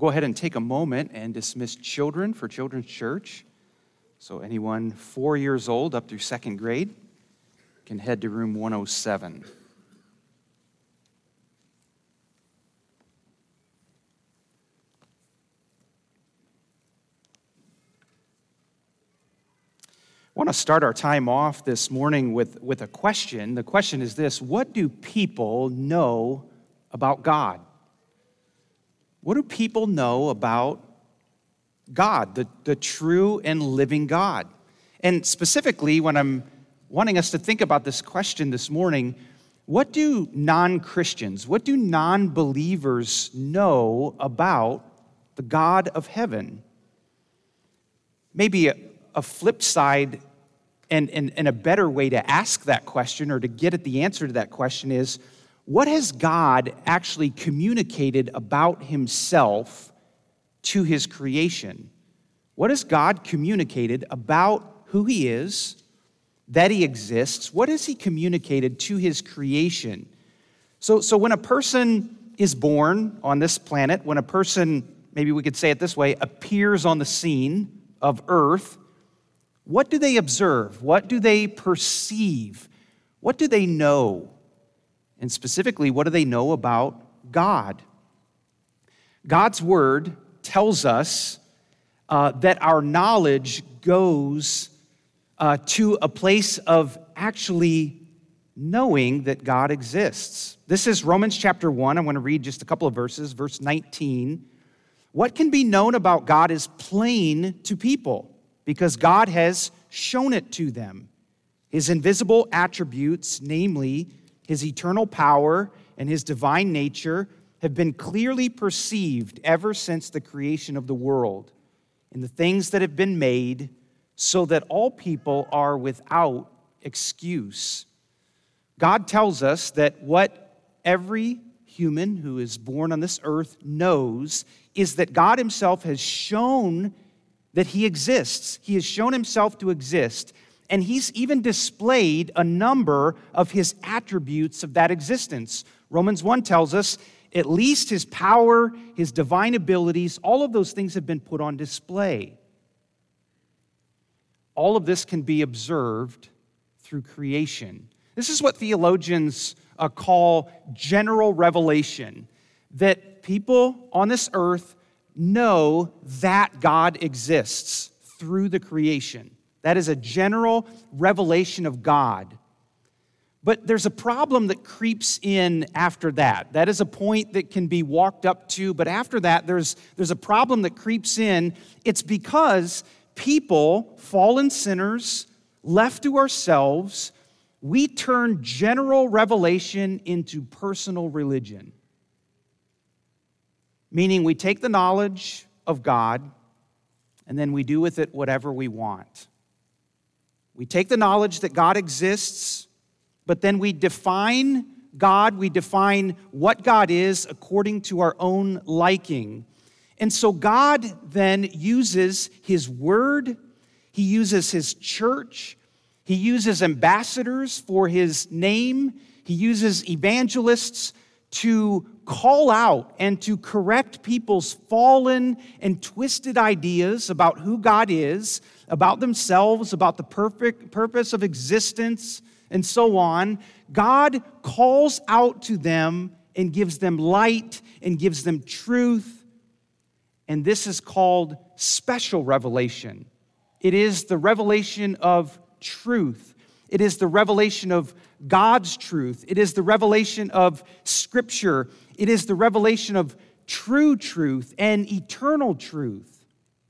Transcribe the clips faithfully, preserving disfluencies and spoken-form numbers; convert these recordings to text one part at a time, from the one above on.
go ahead and take a moment and dismiss children for Children's Church. So anyone four years old up through second grade can head to room one oh seven. I want to start our time off this morning with, with a question. The question is this: what do people know about God? What do people know about God, the, the true and living God? And specifically, when I'm wanting us to think about this question this morning, what do non-Christians, what do non-believers know about the God of heaven? Maybe a, a flip side and, and, and a better way to ask that question or to get at the answer to that question is, what has God actually communicated about himself to his creation? What has God communicated about who he is, that he exists? What has he communicated to his creation? So, so when a person is born on this planet, when a person, maybe we could say it this way, appears on the scene of earth, what do they observe? What do they perceive? What do they know? And specifically, what do they know about God? God's word tells us uh, that our knowledge goes uh, to a place of actually knowing that God exists. This is Romans chapter one. I'm going to read just a couple of verses. Verse nineteen. What can be known about God is plain to people, because God has shown it to them. His invisible attributes, namely his eternal power and his divine nature, have been clearly perceived ever since the creation of the world in the things that have been made, so that all people are without excuse. God tells us that what every human who is born on this earth knows is that God himself has shown that he exists. He has shown himself to exist. And he's even displayed a number of his attributes of that existence. Romans one tells us at least his power, his divine abilities, all of those things have been put on display. All of this can be observed through creation. This is what theologians uh, call general revelation, that people on this earth know that God exists through the creation. That is a general revelation of God. But there's a problem that creeps in after that. That is a point that can be walked up to, but after that, there's, there's a problem that creeps in. It's because people, fallen sinners, left to ourselves, we turn general revelation into personal religion. Meaning we take the knowledge of God and then we do with it whatever we want. We take the knowledge that God exists, but then we define God, we define what God is according to our own liking. And so God then uses his word, he uses his church, he uses ambassadors for his name, he uses evangelists to call out and to correct people's fallen and twisted ideas about who God is, about themselves, about the perfect purpose of existence, and so on. God calls out to them and gives them light and gives them truth. And this is called special revelation. It is the revelation of truth. It is the revelation of God's truth. It is the revelation of Scripture. It is the revelation of true truth and eternal truth.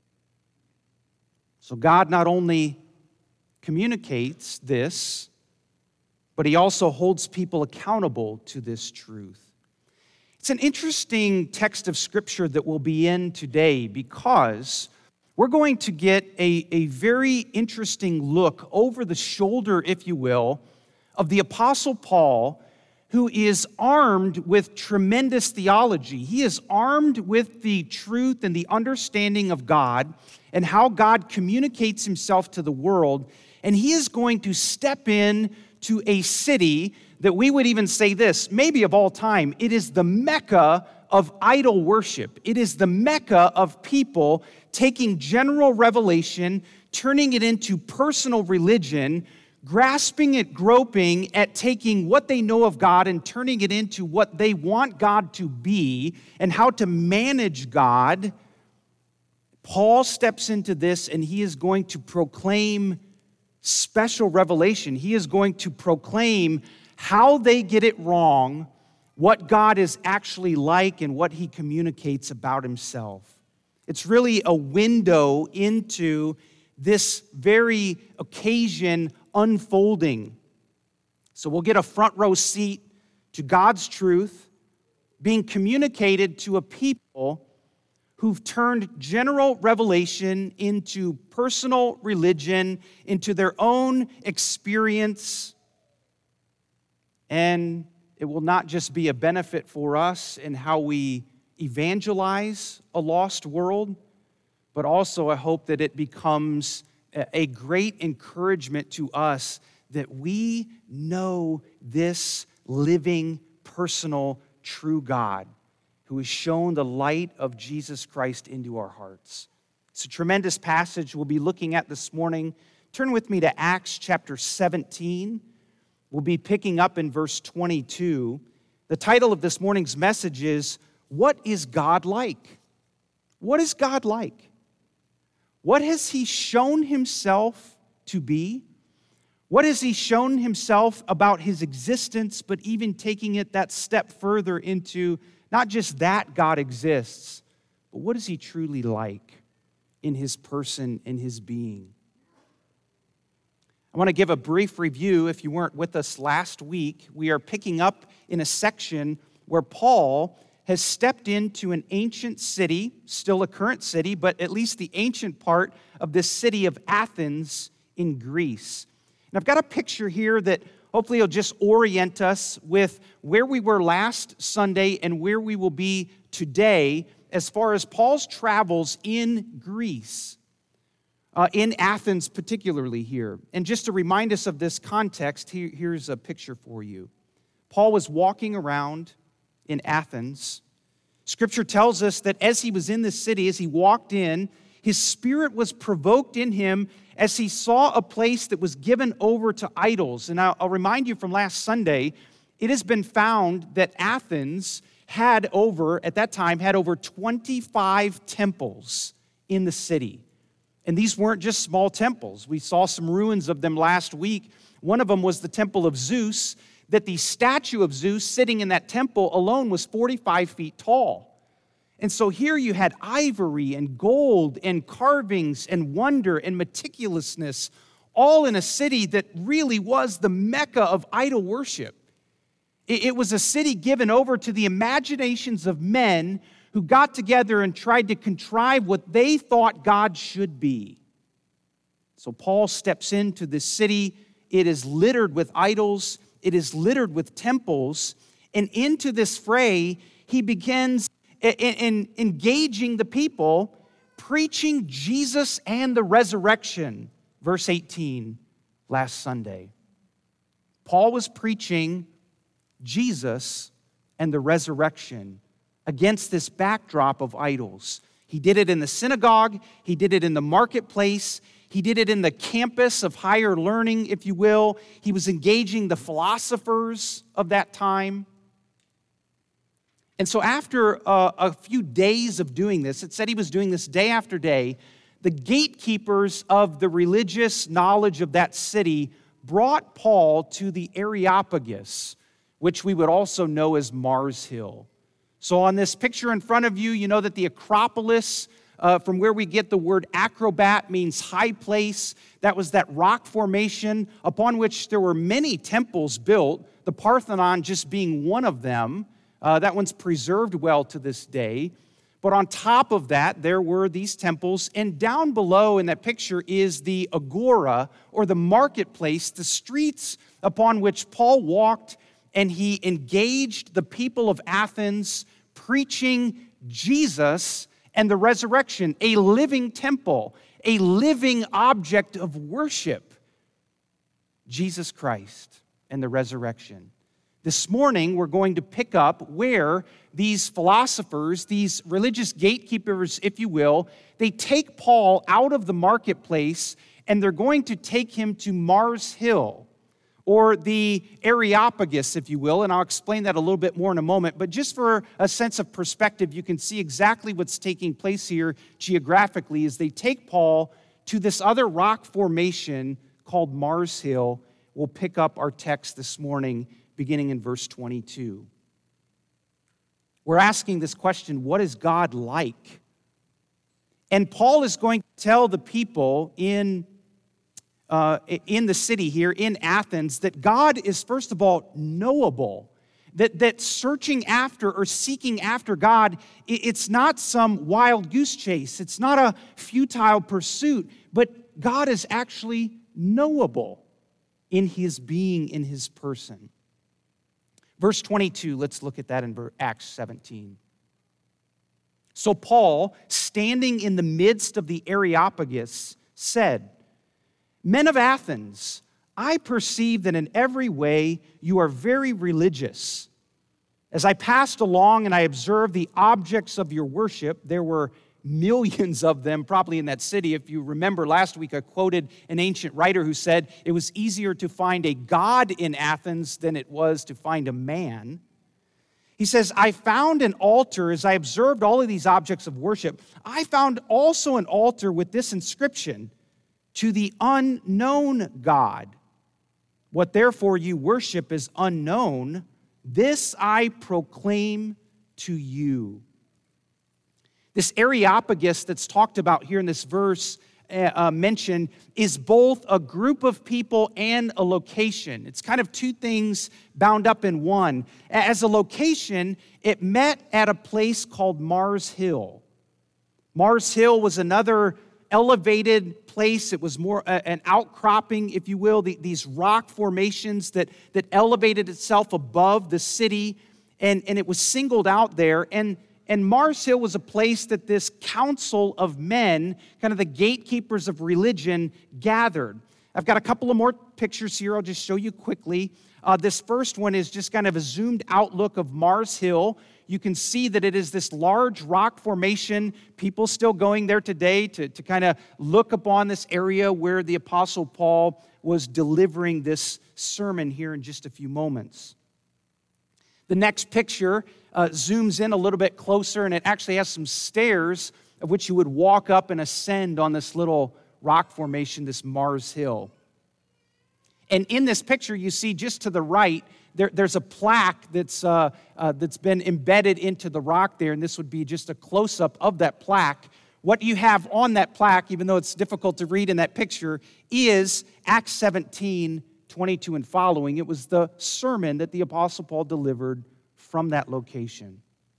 So God not only communicates this, but he also holds people accountable to this truth. It's an interesting text of Scripture that we'll be in today because we're going to get a, a very interesting look over the shoulder, if you will, of the Apostle Paul, who is armed with tremendous theology. He is armed with the truth and the understanding of God and how God communicates himself to the world. And he is going to step in to a city that we would even say this, maybe of all time, it is the Mecca of idol worship. It is the mecca of people taking general revelation, turning it into personal religion, grasping at, groping at taking what they know of God and turning it into what they want God to be and how to manage God. Paul steps into this and he is going to proclaim special revelation. He is going to proclaim how they get it wrong, what God is actually like, and what he communicates about himself. It's really a window into this very occasion unfolding. So we'll get a front row seat to God's truth being communicated to a people who've turned general revelation into personal religion, into their own experience. And it will not just be a benefit for us in how we evangelize a lost world, but also I hope that it becomes a great encouragement to us that we know this living, personal, true God who has shown the light of Jesus Christ into our hearts. It's a tremendous passage we'll be looking at this morning. Turn with me to Acts chapter seventeen. We'll be picking up in verse twenty-two. The title of this morning's message is, What is God like? What is God like? What has he shown himself to be? What has he shown himself about his existence, but even taking it that step further into not just that God exists, but what is he truly like in his person, in his being? I want to give a brief review. If you weren't with us last week, we are picking up in a section where Paul has stepped into an ancient city, still a current city, but at least the ancient part of this city of Athens in Greece. And I've got a picture here that hopefully will just orient us with where we were last Sunday and where we will be today as far as Paul's travels in Greece. Uh, in Athens particularly here. And just to remind us of this context, here, here's a picture for you. Paul was walking around in Athens. Scripture tells us that as he was in this city, as he walked in, his spirit was provoked in him as he saw a place that was given over to idols. And I'll, I'll remind you from last Sunday, it has been found that Athens had over, at that time, had over twenty-five temples in the city. And these weren't just small temples. We saw some ruins of them last week. One of them was the temple of Zeus, that the statue of Zeus sitting in that temple alone was forty-five feet tall. And so here you had ivory and gold and carvings and wonder and meticulousness, all in a city that really was the mecca of idol worship. It was a city given over to the imaginations of men who got together and tried to contrive what they thought God should be. So Paul steps into this city. It is littered with idols. It is littered with temples. And into this fray, he begins in, in engaging the people, preaching Jesus and the resurrection. Verse eighteen, last Sunday. Paul was preaching Jesus and the resurrection against this backdrop of idols. He did it in the synagogue. He did it in the marketplace. He did it in the campus of higher learning, if you will. He was engaging the philosophers of that time. And so after a, a few days of doing this, it said he was doing this day after day, the gatekeepers of the religious knowledge of that city brought Paul to the Areopagus, which we would also know as Mars Hill. So on this picture in front of you, you know that the Acropolis, uh, from where we get the word acrobat, means high place. That was that rock formation upon which there were many temples built, the Parthenon just being one of them. Uh, that one's preserved well to this day. But on top of that, there were these temples. And down below in that picture is the agora, or the marketplace, the streets upon which Paul walked, and he engaged the people of Athens, preaching Jesus and the resurrection, a living temple, a living object of worship, Jesus Christ and the resurrection. This morning, we're going to pick up where these philosophers, these religious gatekeepers, if you will, they take Paul out of the marketplace and they're going to take him to Mars Hill, or the Areopagus, if you will, and I'll explain that a little bit more in a moment. But just for a sense of perspective, you can see exactly what's taking place here geographically as they take Paul to this other rock formation called Mars Hill. We'll pick up our text this morning beginning in verse twenty-two. We're asking this question, what is God like? And Paul is going to tell the people in, uh, in the city here, in Athens, that God is, first of all, knowable. That, that searching after or seeking after God, it's not some wild goose chase. It's not a futile pursuit, but God is actually knowable in his being, in his person. Verse twenty-two, let's look at that in Acts seventeen. So Paul, standing in the midst of the Areopagus, said, "Men of Athens, I perceive that in every way you are very religious. As I passed along and I observed the objects of your worship, there were millions of them probably in that city. If you remember last week, I quoted an ancient writer who said it was easier to find a god in Athens than it was to find a man. He says, I found an altar as I observed all of these objects of worship. I found also an altar with this inscription, to the unknown God. What therefore you worship is unknown, this I proclaim to you." This Areopagus that's talked about here in this verse uh, mentioned is both a group of people and a location. It's kind of two things bound up in one. As a location, it met at a place called Mars Hill. Mars Hill was another elevated place. It was more uh, an outcropping, if you will, the, these rock formations that, that elevated itself above the city, and, and it was singled out there. And And Mars Hill was a place that this council of men, kind of the gatekeepers of religion, gathered. I've got a couple of more pictures here I'll just show you quickly. Uh, this first one is just kind of a zoomed out look of Mars Hill. You can see that it is this large rock formation. People still going there today to, to kind of look upon this area where the Apostle Paul was delivering this sermon here in just a few moments. The next picture uh, zooms in a little bit closer, and it actually has some stairs of which you would walk up and ascend on this little rock formation, this Mars Hill. And in this picture, you see just to the right, there, there's a plaque that's, uh, uh, that's been embedded into the rock there, and this would be just a close-up of that plaque. What you have on that plaque, even though it's difficult to read in that picture, is Acts seventeen, twenty-two and following. It was the sermon that the Apostle Paul delivered from that location.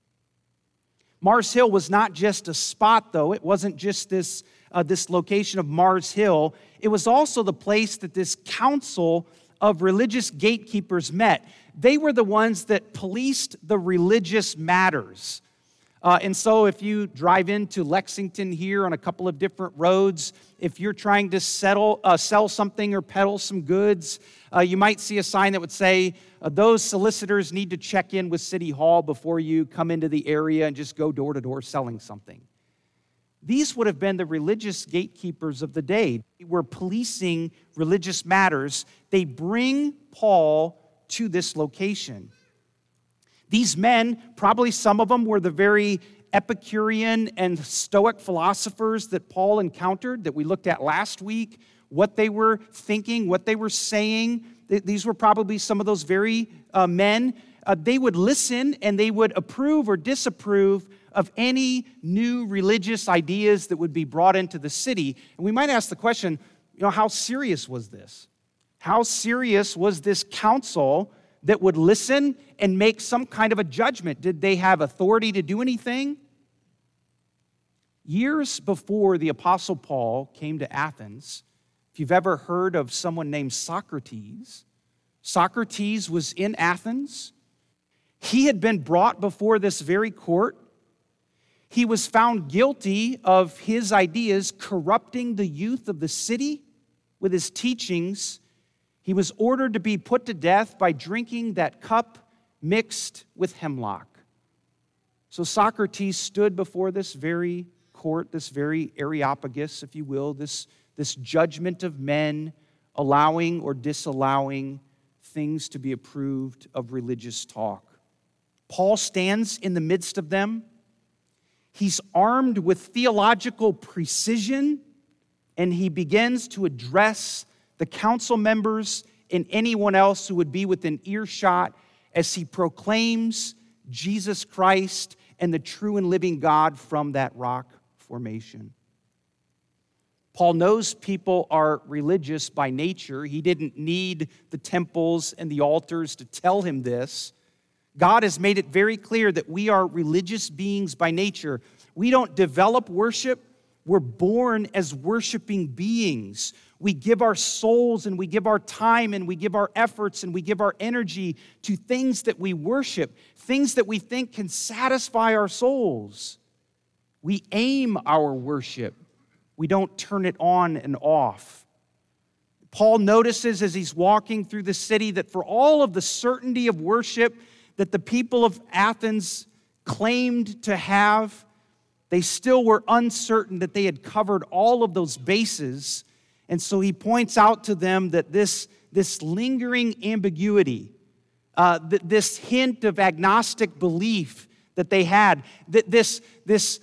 Mars Hill was not just a spot, though. It wasn't just this, uh, this location of Mars Hill. It was also the place that this council of religious gatekeepers met. They were the ones that policed the religious matters. Uh, and so if you drive into Lexington here on a couple of different roads, if you're trying to settle, uh, sell something or peddle some goods, uh, you might see a sign that would say, uh, those solicitors need to check in with City Hall before you come into the area and just go door to door selling something. These would have been the religious gatekeepers of the day. They were policing religious matters. They bring Paul to this location. These men, probably some of them were the very Epicurean and Stoic philosophers that Paul encountered, that we looked at last week, what they were thinking, what they were saying. These were probably some of those very uh, men. Uh, they would listen and they would approve or disapprove of any new religious ideas that would be brought into the city. And we might ask the question, you know, how serious was this? How serious was this council that would listen and make some kind of a judgment? Did they have authority to do anything? Years before the Apostle Paul came to Athens, if you've ever heard of someone named Socrates, Socrates was in Athens. He had been brought before this very court. He was found guilty of his ideas corrupting the youth of the city with his teachings. He was ordered to be put to death by drinking that cup mixed with hemlock. So Socrates stood before this very court, this very Areopagus, if you will, this, this judgment of men, allowing or disallowing things to be approved of religious talk. Paul stands in the midst of them. He's armed with theological precision, and he begins to address the council members and anyone else who would be within earshot as he proclaims Jesus Christ and the true and living God from that rock formation. Paul knows people are religious by nature. He didn't need the temples and the altars to tell him this. God has made it very clear that we are religious beings by nature. We don't develop worship. We're born as worshiping beings. We give our souls and we give our time and we give our efforts and we give our energy to things that we worship, things that we think can satisfy our souls. We aim our worship. We don't turn it on and off. Paul notices as he's walking through the city that for all of the certainty of worship that the people of Athens claimed to have, they still were uncertain that they had covered all of those bases. And so he points out to them that this, this lingering ambiguity, uh, th- this hint of agnostic belief that they had, that this, this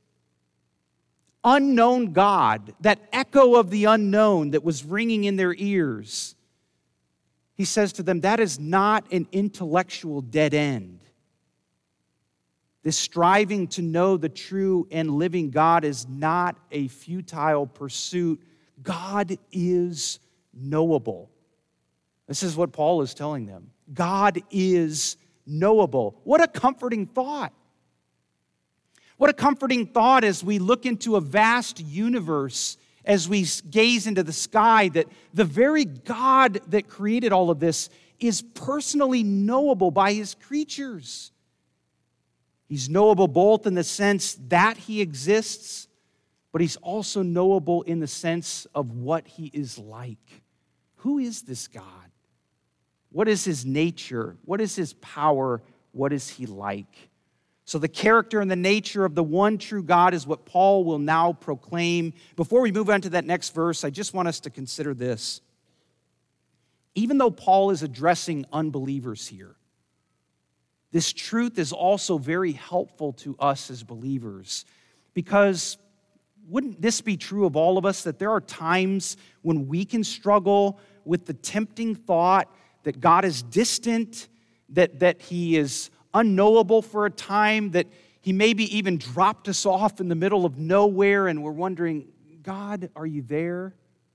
unknown God, that echo of the unknown that was ringing in their ears, he says to them, that is not an intellectual dead end. This striving to know the true and living God is not a futile pursuit. God is knowable. This is what Paul is telling them. God is knowable. What a comforting thought. What a comforting thought as we look into a vast universe, as we gaze into the sky, that the very God that created all of this is personally knowable by his creatures. He's knowable both in the sense that he exists, but he's also knowable in the sense of what he is like. Who is this God? What is his nature? What is his power? What is he like? So the character and the nature of the one true God is what Paul will now proclaim. Before we move on to that next verse, I just want us to consider this. Even though Paul is addressing unbelievers here, this truth is also very helpful to us as believers, because wouldn't this be true of all of us, that there are times when we can struggle with the tempting thought that God is distant, that, that he is unknowable for a time, that he maybe even dropped us off in the middle of nowhere and we're wondering, God, are you there?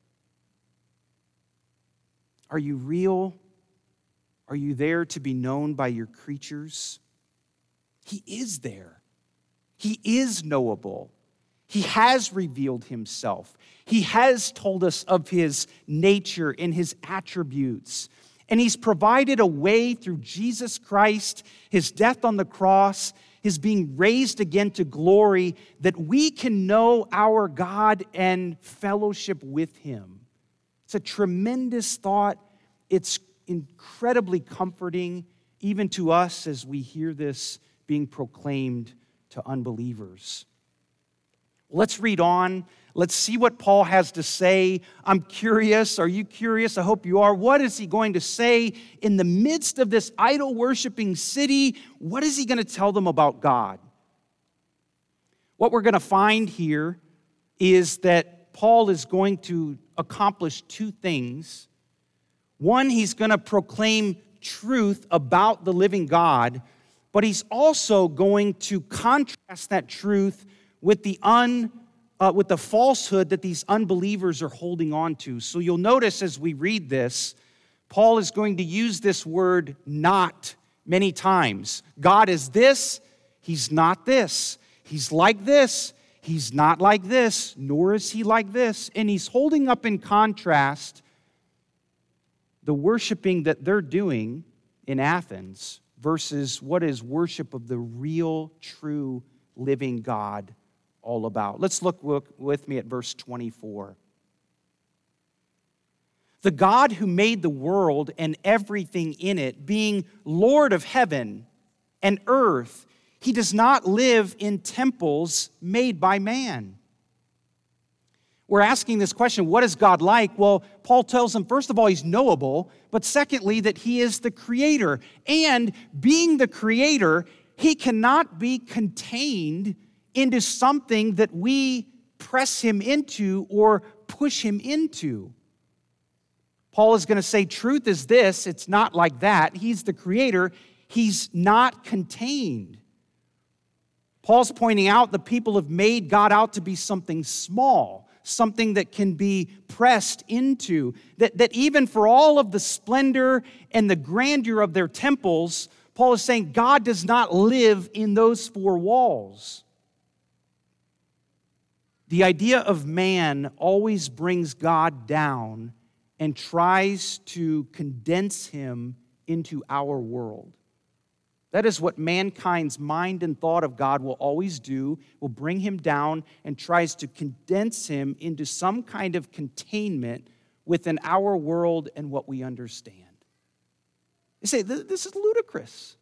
Are you real? Are you there to be known by your creatures? He is there. He is knowable. He has revealed himself. He has told us of his nature and his attributes. And he's provided a way through Jesus Christ, his death on the cross, his being raised again to glory, that we can know our God and fellowship with him. It's a tremendous thought. It's incredibly comforting, even to us as we hear this being proclaimed to unbelievers. Let's read on. Let's see what Paul has to say. I'm curious. Are you curious? I hope you are. What is he going to say in the midst of this idol-worshiping city? What is he going to tell them about God? What we're going to find here is that Paul is going to accomplish two things. One, he's going to proclaim truth about the living God, but he's also going to contrast that truth with the un, uh, with the falsehood that these unbelievers are holding on to. So you'll notice as we read this, Paul is going to use this word not many times. God is this, he's not this. He's like this, he's not like this, nor is he like this. And he's holding up in contrast the worshiping that they're doing in Athens versus what is worship of the real, true, living God all about. Let's look, look with me at verse twenty-four. The God who made the world and everything in it, being Lord of heaven and earth, he does not live in temples made by man. We're asking this question, what is God like? Well, Paul tells them, first of all, he's knowable, but secondly, that he is the creator. And being the creator, he cannot be contained into something that we press him into or push him into. Paul is going to say, truth is this, it's not like that. He's the creator, he's not contained. Paul's pointing out the people have made God out to be something small, something that can be pressed into, that, that even for all of the splendor and the grandeur of their temples, Paul is saying God does not live in those four walls. The idea of man always brings God down and tries to condense him into our world. That is what mankind's mind and thought of God will always do, will bring him down and tries to condense him into some kind of containment within our world and what we understand. You say, this is ludicrous.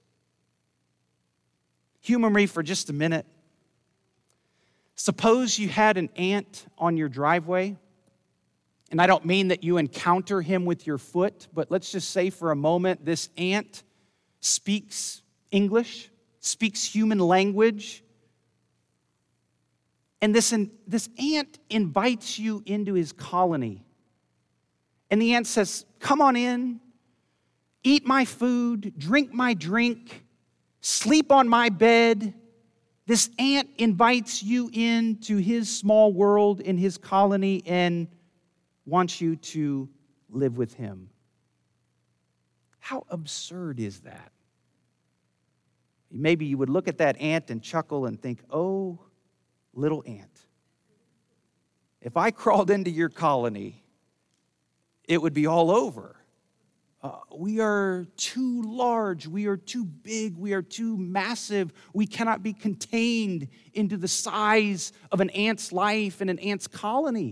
Humor me for just a minute. Suppose you had an ant on your driveway, and I don't mean that you encounter him with your foot, but let's just say for a moment this ant speaks English, speaks human language, and this, this ant invites you into his colony. And the ant says, come on in, eat my food, drink my drink, sleep on my bed. This ant invites you into his small world, in his colony, and wants you to live with him. How absurd is that? Maybe you would look at that ant and chuckle and think, oh, little ant, if I crawled into your colony, it would be all over. Uh, we are too large, we are too big, we are too massive. We cannot be contained into the size of an ant's life and an ant's colony.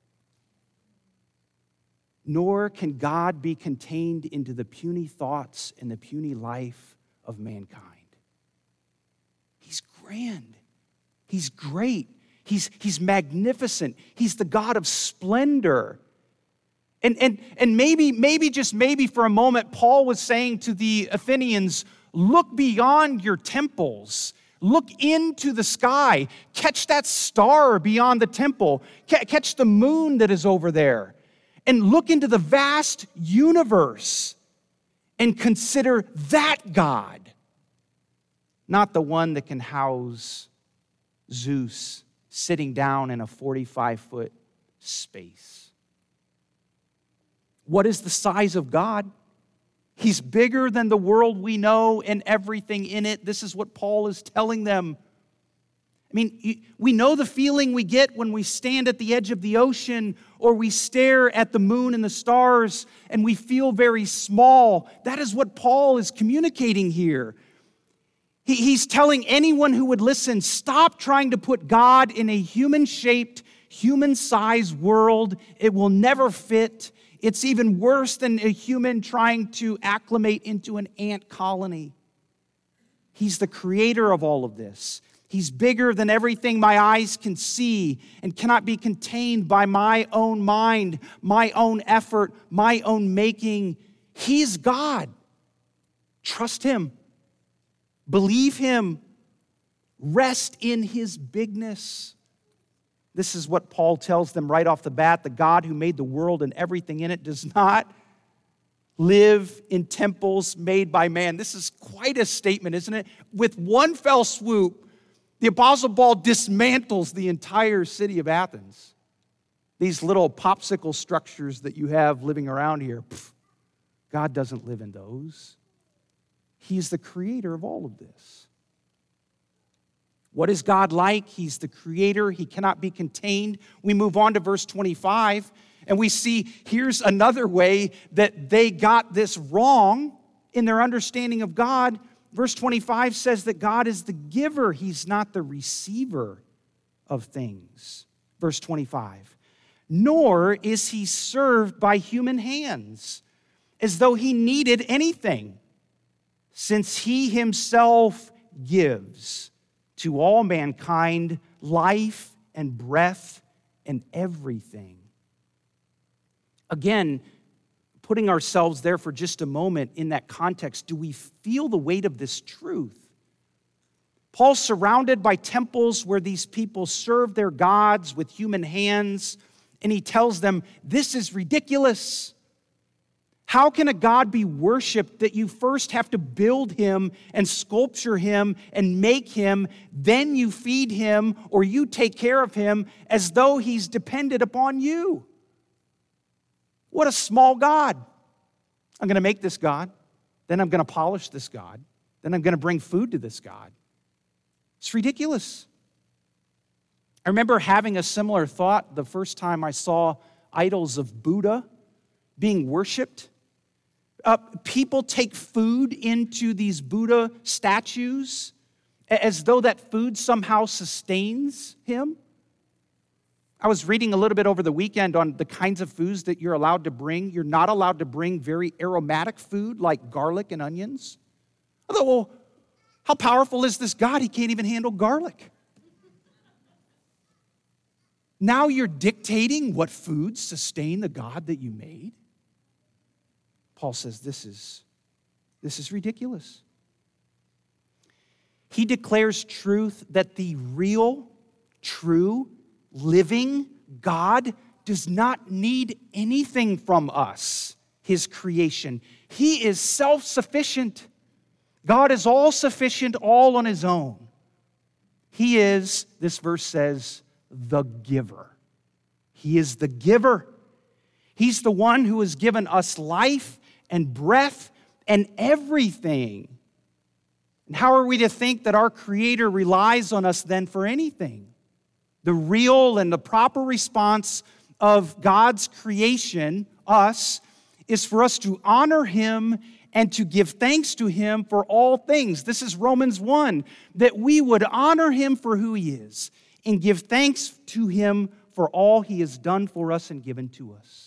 Nor can God be contained into the puny thoughts and the puny life of mankind. He's grand. He's great. He's, he's magnificent. He's the God of splendor. And, and, and maybe, maybe, just maybe for a moment, Paul was saying to the Athenians, look beyond your temples. Look into the sky. Catch that star beyond the temple. Catch the moon that is over there. And look into the vast universe and consider that God. Not the one that can house Zeus sitting down in a forty-five foot space. What is the size of God? He's bigger than the world we know and everything in it. This is what Paul is telling them. I mean, we know the feeling we get when we stand at the edge of the ocean or we stare at the moon and the stars and we feel very small. That is what Paul is communicating here. He's telling anyone who would listen, stop trying to put God in a human-shaped, human-sized world. It will never fit. It's even worse than a human trying to acclimate into an ant colony. He's the creator of all of this. He's bigger than everything my eyes can see and cannot be contained by my own mind, my own effort, my own making. He's God. Trust him. Believe him. Rest in his bigness. This is what Paul tells them right off the bat. The God who made the world and everything in it does not live in temples made by man. This is quite a statement, isn't it? With one fell swoop, the Apostle Paul dismantles the entire city of Athens. These little popsicle structures that you have living around here, pff, God doesn't live in those. He's the creator of all of this. What is God like? He's the creator. He cannot be contained. We move on to verse twenty-five, and we see here's another way that they got this wrong in their understanding of God. Verse twenty-five says that God is the giver. He's not the receiver of things. Verse twenty-five, nor is he served by human hands, as though he needed anything, since he himself gives to all mankind life and breath and everything. Again, putting ourselves there for just a moment in that context, do we feel the weight of this truth? Paul's surrounded by temples where these people serve their gods with human hands, and he tells them, this is ridiculous. How can a God be worshiped that you first have to build him and sculpture him and make him, then you feed him or you take care of him as though he's dependent upon you? What a small God. I'm going to make this God, then I'm going to polish this God, then I'm going to bring food to this God. It's ridiculous. I remember having a similar thought the first time I saw idols of Buddha being worshiped. Uh, people take food into these Buddha statues as though that food somehow sustains him. I was reading a little bit over the weekend on the kinds of foods that you're allowed to bring. You're not allowed to bring very aromatic food like garlic and onions. I thought, well, how powerful is this God? He can't even handle garlic. Now you're dictating what foods sustain the God that you made? Paul says this is, this is ridiculous. He declares truth that the real, true, living God does not need anything from us, his creation. He is self-sufficient. God is all-sufficient, all on his own. He is, this verse says, the giver. He is the giver. He's the one who has given us life and breath and everything. And how are we to think that our Creator relies on us then for anything? The real and the proper response of God's creation, us, is for us to honor him and to give thanks to him for all things. This is Romans one, that we would honor him for who he is and give thanks to him for all he has done for us and given to us.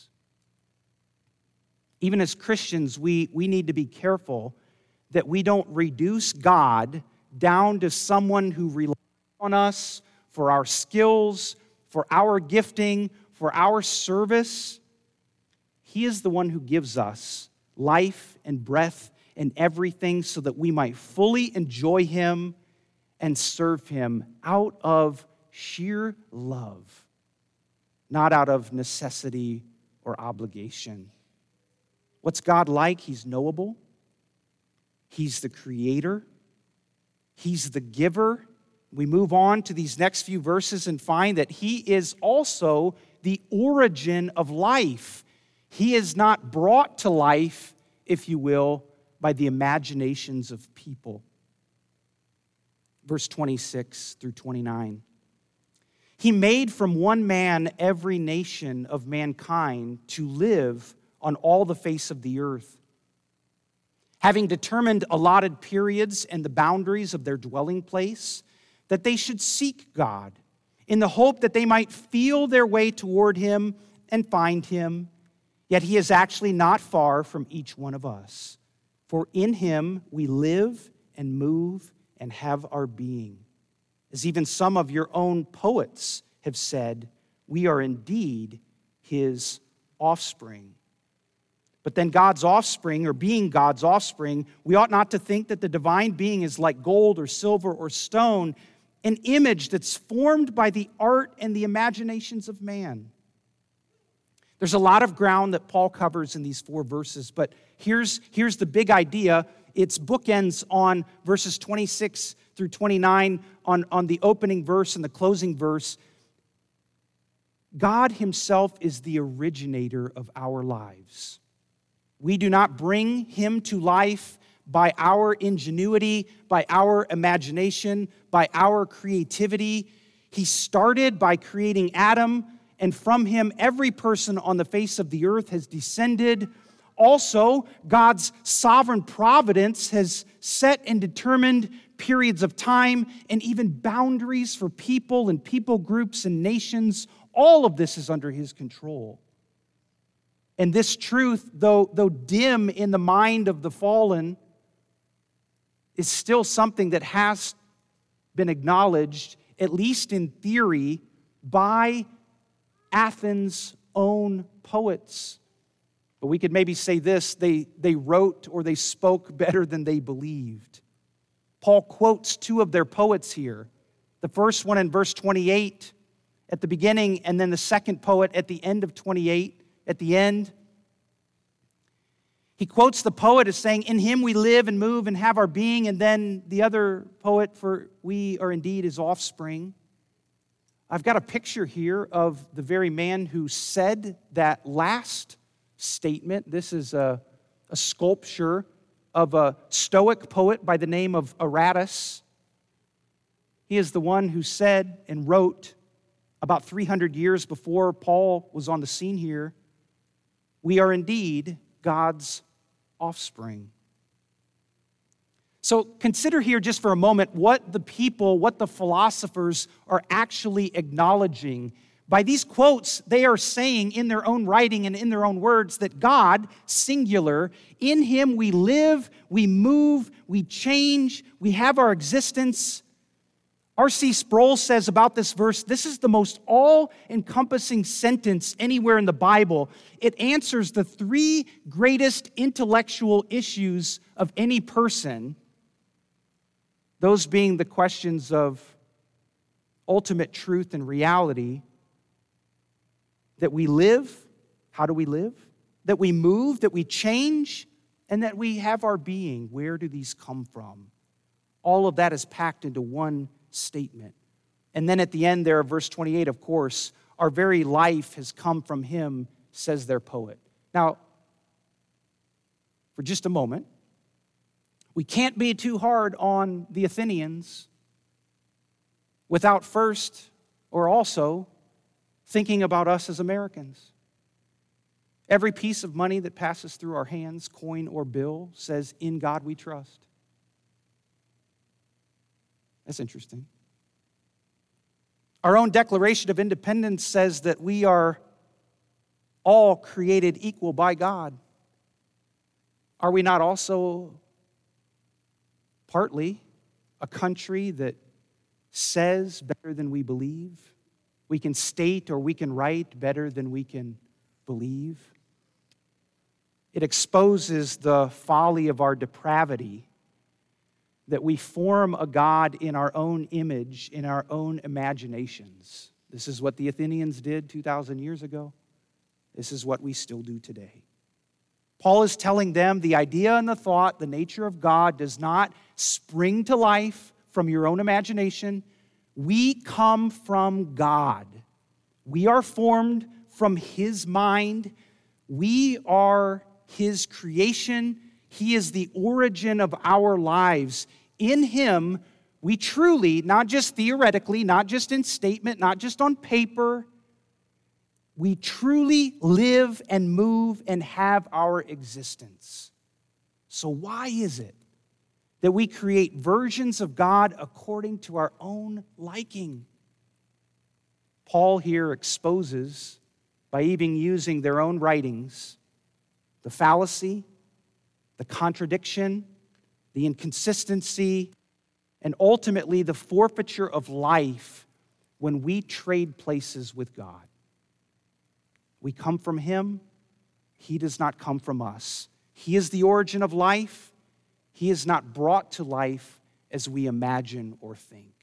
Even as Christians, we, we need to be careful that we don't reduce God down to someone who relies on us for our skills, for our gifting, for our service. He is the one who gives us life and breath and everything so that we might fully enjoy him and serve him out of sheer love, not out of necessity or obligation. What's God like? He's knowable. He's the creator. He's the giver. We move on to these next few verses and find that he is also the origin of life. He is not brought to life, if you will, by the imaginations of people. Verse twenty-six through twenty-nine. He made from one man every nation of mankind to live on all the face of the earth, having determined allotted periods and the boundaries of their dwelling place, that they should seek God in the hope that they might feel their way toward him and find him. Yet he is actually not far from each one of us. For in him we live and move and have our being. As even some of your own poets have said, we are indeed his offspring. But then God's offspring, or being God's offspring, we ought not to think that the divine being is like gold or silver or stone, an image that's formed by the art and the imaginations of man. There's a lot of ground that Paul covers in these four verses, but here's, here's the big idea. It's bookends on verses twenty-six through twenty-nine, on, on the opening verse and the closing verse. God himself is the originator of our lives. We do not bring him to life by our ingenuity, by our imagination, by our creativity. He started by creating Adam, and from him every person on the face of the earth has descended. Also, God's sovereign providence has set and determined periods of time, and even boundaries for people and people groups and nations. All of this is under his control. And this truth, though, though dim in the mind of the fallen, is still something that has been acknowledged, at least in theory, by Athens' own poets. But we could maybe say this, they, they wrote or they spoke better than they believed. Paul quotes two of their poets here. The first one in verse twenty-eight at the beginning, and then the second poet at the end of twenty-eight, at the end. He quotes the poet as saying, "In him we live and move and have our being," and then the other poet, "For we are indeed his offspring." I've got a picture here of the very man who said that last statement. This is a, a sculpture of a Stoic poet by the name of Aratus. He is the one who said and wrote about three hundred years before Paul was on the scene here, "We are indeed God's offspring." So consider here just for a moment what the people, what the philosophers are actually acknowledging. By these quotes, they are saying in their own writing and in their own words that God, singular, in him we live, we move, we change, we have our existence. R C Sproul says about this verse, this is the most all-encompassing sentence anywhere in the Bible. It answers the three greatest intellectual issues of any person, those being the questions of ultimate truth and reality, that we live, how do we live? That we move, that we change, and that we have our being. Where do these come from? All of that is packed into one statement. And then at the end there, verse twenty-eight, of course, our very life has come from him, says their poet. Now, for just a moment, we can't be too hard on the Athenians without first or also thinking about us as Americans. Every piece of money that passes through our hands, coin or bill, says, "In God we trust." That's interesting. Our own Declaration of Independence says that we are all created equal by God. Are we not also partly a country that says better than we believe? We can state or we can write better than we can believe. It exposes the folly of our depravity, that we form a God in our own image, in our own imaginations. This is what the Athenians did two thousand years ago. This is what we still do today. Paul is telling them the idea and the thought, the nature of God does not spring to life from your own imagination. We come from God. We are formed from his mind. We are his creation. He is the origin of our lives. In him, we truly, not just theoretically, not just in statement, not just on paper, we truly live and move and have our existence. So why is it that we create versions of God according to our own liking? Paul here exposes, by even using their own writings, the fallacy, the contradiction, the inconsistency, and ultimately the forfeiture of life when we trade places with God. We come from him. He does not come from us. He is the origin of life. He is not brought to life as we imagine or think.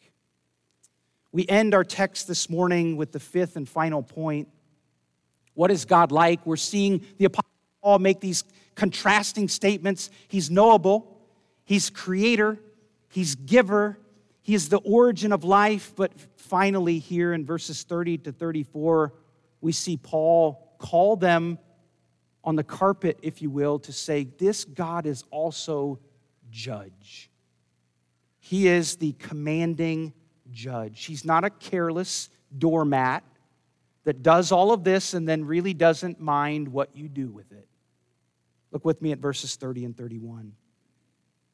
We end our text this morning with the fifth and final point. What is God like? We're seeing the Apostle Paul make these contrasting statements. He's knowable. He's creator. He's giver. He is the origin of life. But finally here in verses thirty to thirty-four, we see Paul call them on the carpet, if you will, to say, this God is also judge. He is the commanding judge. He's not a careless doormat that does all of this and then really doesn't mind what you do with it. Look with me at verses thirty and thirty-one.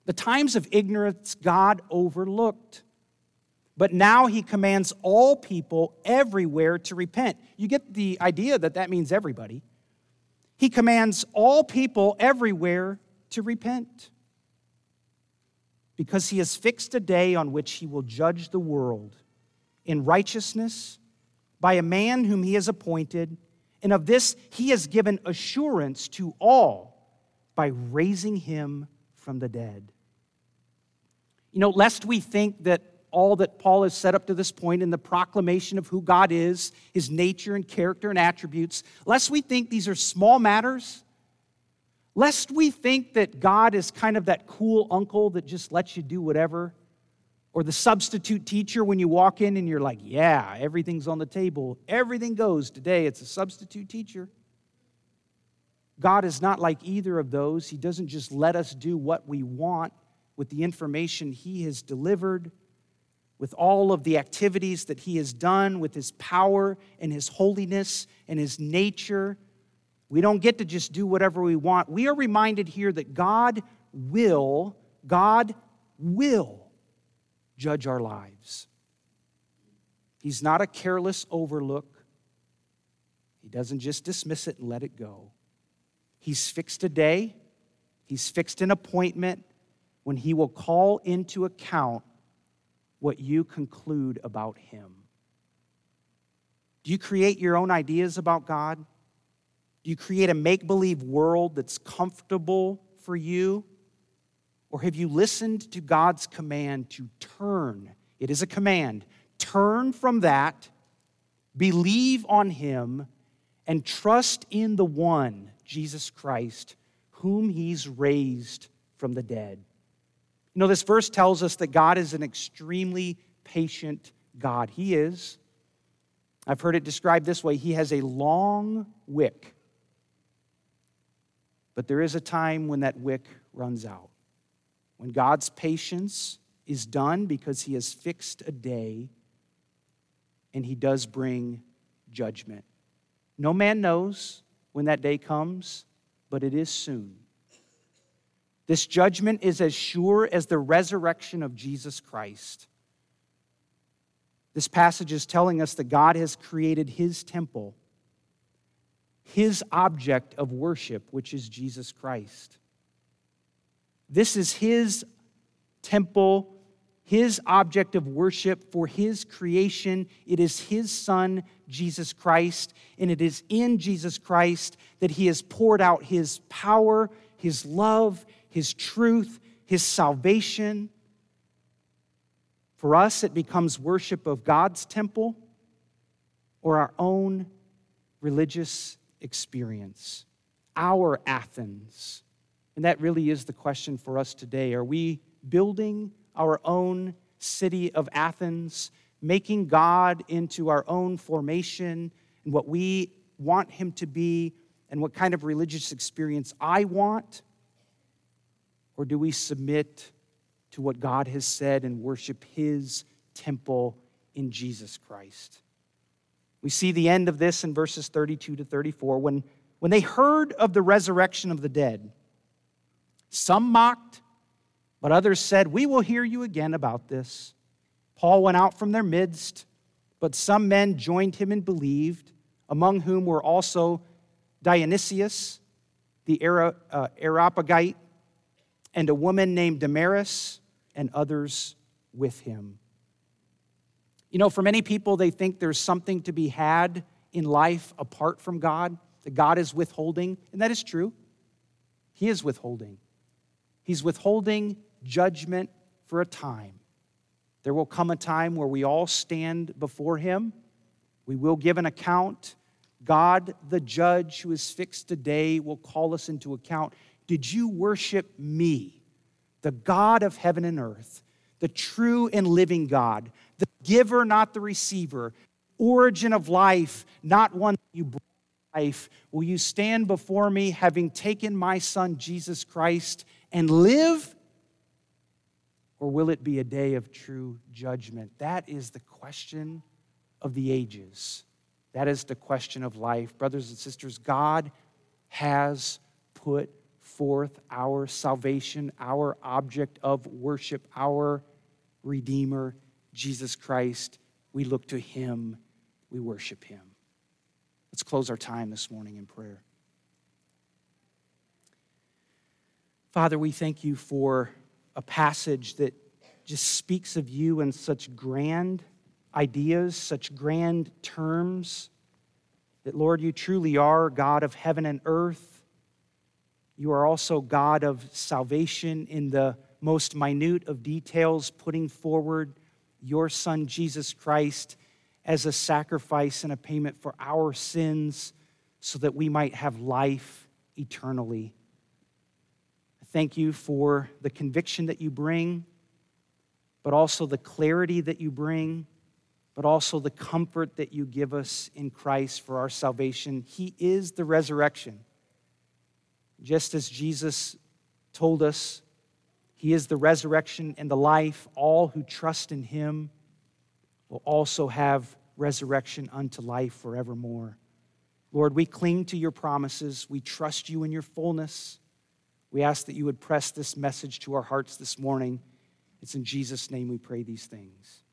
The times of ignorance God overlooked. But now he commands all people everywhere to repent. You get the idea that that means everybody. He commands all people everywhere to repent, because he has fixed a day on which he will judge the world in righteousness by a man whom he has appointed, and of this he has given assurance to all by raising him from the dead. You know, lest we think that all that Paul has said up to this point in the proclamation of who God is, his nature and character and attributes, lest we think these are small matters, lest we think that God is kind of that cool uncle that just lets you do whatever, or the substitute teacher when you walk in and you're like, yeah, everything's on the table, everything goes today, it's a substitute teacher. God is not like either of those. He doesn't just let us do what we want with the information he has delivered, with all of the activities that he has done, with his power and his holiness and his nature. We don't get to just do whatever we want. We are reminded here that God will, God will judge our lives. He's not a careless overlook. He doesn't just dismiss it and let it go. He's fixed a day. He's fixed an appointment when he will call into account what you conclude about him. Do you create your own ideas about God? Do you create a make-believe world that's comfortable for you? Or have you listened to God's command to turn? It is a command. Turn from that, believe on him, and trust in the one, Jesus Christ, whom he's raised from the dead. You know, this verse tells us that God is an extremely patient God. He is. I've heard it described this way. He has a long wick. But there is a time when that wick runs out. When God's patience is done because he has fixed a day and he does bring judgment. No man knows when that day comes, but it is soon. This judgment is as sure as the resurrection of Jesus Christ. This passage is telling us that God has created his temple, his object of worship, which is Jesus Christ. This is his temple, his object of worship for his creation. It is his Son, Jesus Christ, and it is in Jesus Christ that he has poured out his power, his love, his truth, his salvation. For us, it becomes worship of God's temple or our own religious experience, our Athens. And that really is the question for us today. Are we building our own city of Athens, making God into our own formation and what we want him to be and what kind of religious experience I want? Or do we submit to what God has said and worship his temple in Jesus Christ? We see the end of this in verses thirty-two to thirty-four. When, when they heard of the resurrection of the dead, some mocked, but others said, "We will hear you again about this." Paul went out from their midst, but some men joined him and believed, among whom were also Dionysius, the Areopagite, and a woman named Damaris, and others with him. You know, for many people, they think there's something to be had in life apart from God, that God is withholding, and that is true. He is withholding. He's withholding judgment for a time. There will come a time where we all stand before him. We will give an account. God, the judge who has fixed a day, will call us into account. Did you worship me, the God of heaven and earth, the true and living God, the giver, not the receiver, origin of life, not one that you brought to life? Will you stand before me, having taken my Son, Jesus Christ, and live? Or will it be a day of true judgment? That is the question of the ages. That is the question of life. Brothers and sisters, God has put forth our salvation, our object of worship, our Redeemer, Jesus Christ. We look to him. We worship him. Let's close our time this morning in prayer. Father, we thank you for a passage that just speaks of you in such grand ideas, such grand terms, that, Lord, you truly are God of heaven and earth. You are also God of salvation in the most minute of details, putting forward your Son, Jesus Christ, as a sacrifice and a payment for our sins so that we might have life eternally. Thank you for the conviction that you bring, but also the clarity that you bring, but also the comfort that you give us in Christ for our salvation. He is the resurrection. Just as Jesus told us, he is the resurrection and the life. All who trust in him will also have resurrection unto life forevermore. Lord, we cling to your promises. We trust you in your fullness. We ask that you would press this message to our hearts this morning. It's in Jesus' name we pray these things.